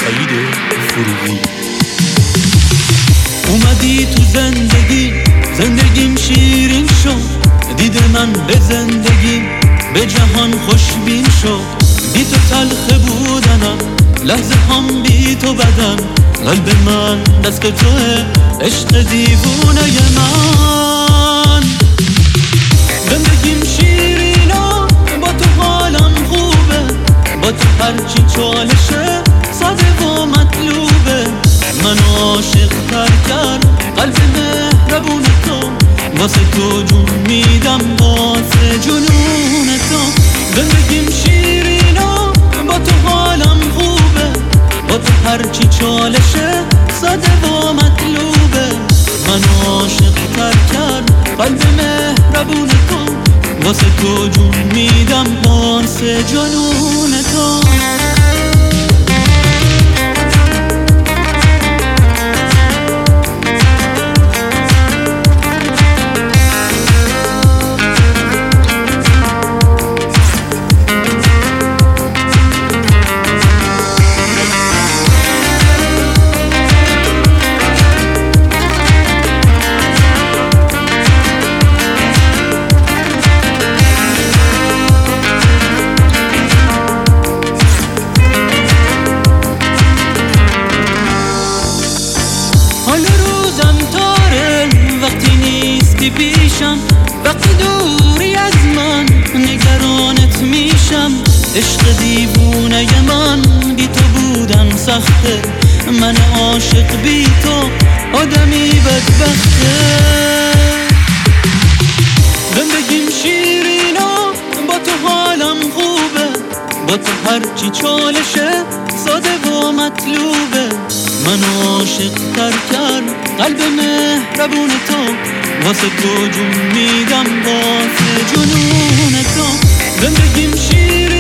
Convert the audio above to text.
سعید فروغی. اومدی تو زندگیم شیرین شد، دید من به زندگی به جهان خوشبین شد. بی تو تلخ بودنم، لحظه هم بی تو بدن، قلب من دست توه، عشق دیوونه من. زندگیم شیرینا، با تو حالم خوبه، با تو هرچی چالشه ساده و مطلوبه. من عاشق تر کرد قلب مهربون تو، واسه تو جون میدم، واسه جنون تو. زندگیم شیرینا، با تو حالم خوبه، با تو هرچی چالشه ساده و مطلوبه. من عاشق تر کرد قلب مهربون تو، واسه تو جون میدم، واسه جنون تو. پیشم وقتی دوری از من، نگرانت میشم. عشق دیوونه من، بی تو بودن سخته، من عاشق بی تو آدمی بدبخته. زندگیم شیرینا، با تو حالم خوبه، با تو هرچی چالشه ساده و مطلوبه. من عاشق تر کرد قلب مهربون تو، واسه تو جون میدم، واسه جنون تو. زندگیم شیرین